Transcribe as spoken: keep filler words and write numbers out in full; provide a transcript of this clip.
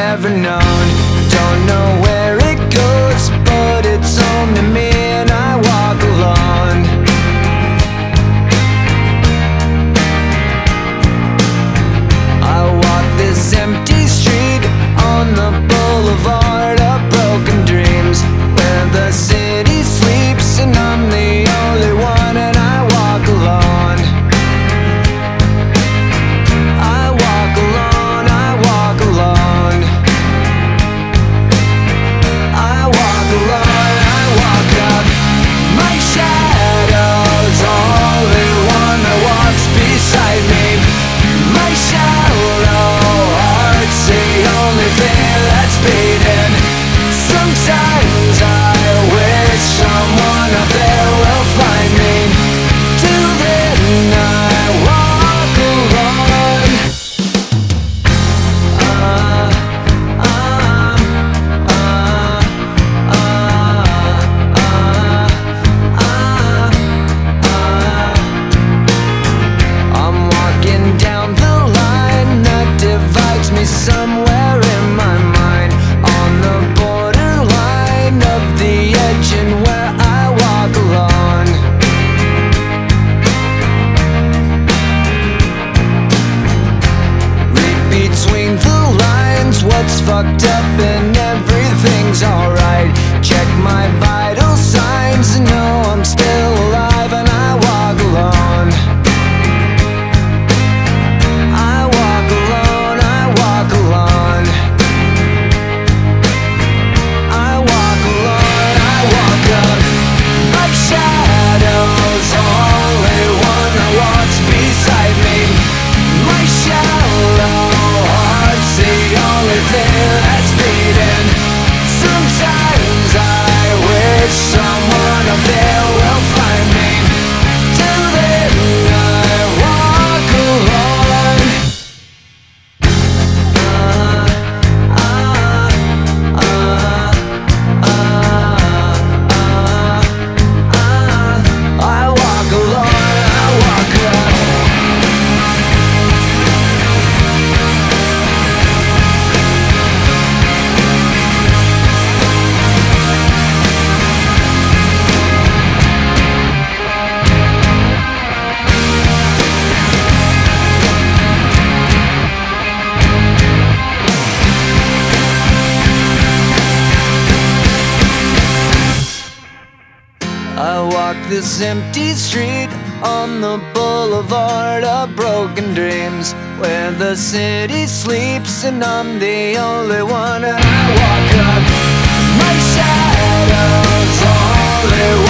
ever known. Don't know where it goes, but it's home to me, and I walk alone. I walk this empty street on the boulevard of broken dreams, where the city sleeps and I'm the only one, and I walk alone. I walk alone, I walk alone. I walk alone, I walk up. My shadow's only one that walks beside me. My shallow heart's the only thing that's beating. Sometimes I wish someone out there will find me. Till then I walk alone. Uh, uh, uh, uh, uh, uh. I'm walking down the line that divides me somewhere in my mind, on the borderline of the edge and where I walk alone. Read between the lines what's fucked up and everything's alright. Check my vital signs and know I'm still alive, and I walk alone. I walk alone, I walk alone. I walk alone, I walk up. My shadow's only one that walks beside me. My shallow heart's the only thing that's beating. Sometimes I wish someone up there will find me. Till then I walk alone. Uh, uh, uh, uh, uh, I walk alone, I walk alone. I walk this empty street on the boulevard of broken dreams, where the city sleeps and I'm the only one, and I walk up. My shadow's only one